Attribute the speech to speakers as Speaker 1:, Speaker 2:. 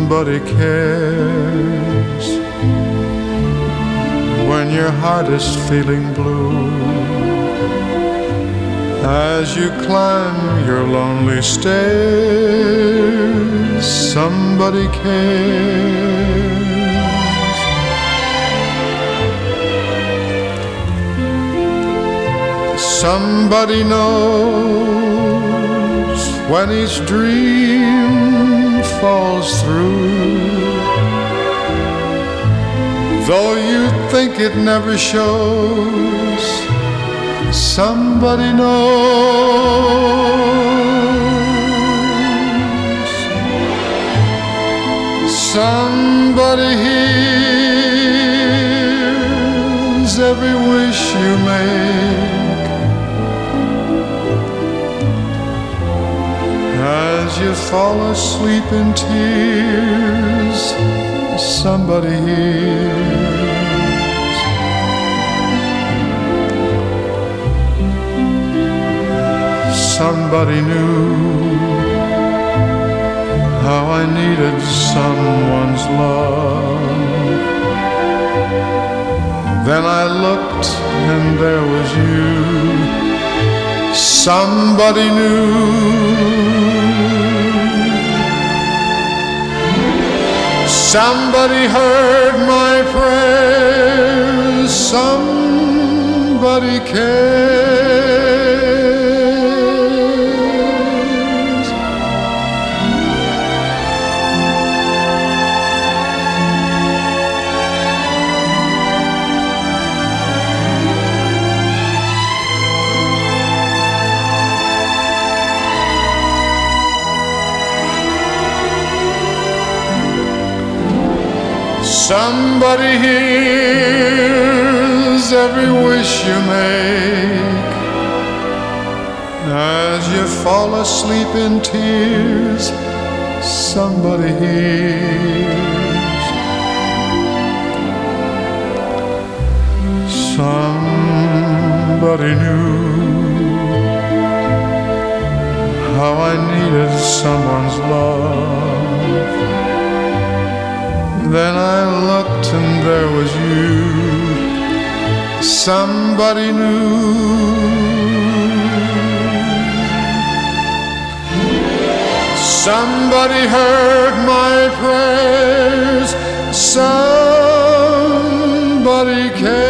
Speaker 1: somebody cares when your heart is feeling blue. As you climb your lonely stairs, somebody cares. Somebody knows when each dream falls through, though you think it never shows. Somebody knows. Somebody hears every wish you make as you fall asleep in tears. Somebody hears. Somebody knew how I needed someone's love. Then I looked and there was you. Somebody knew. Somebody heard my prayers. Somebody cares. Somebody hears every wish you make as you fall asleep in tears. Somebody hears. Somebody knew how I needed someone's love. Then I looked and there was you. Somebody knew. Somebody heard my prayers. Somebody cared.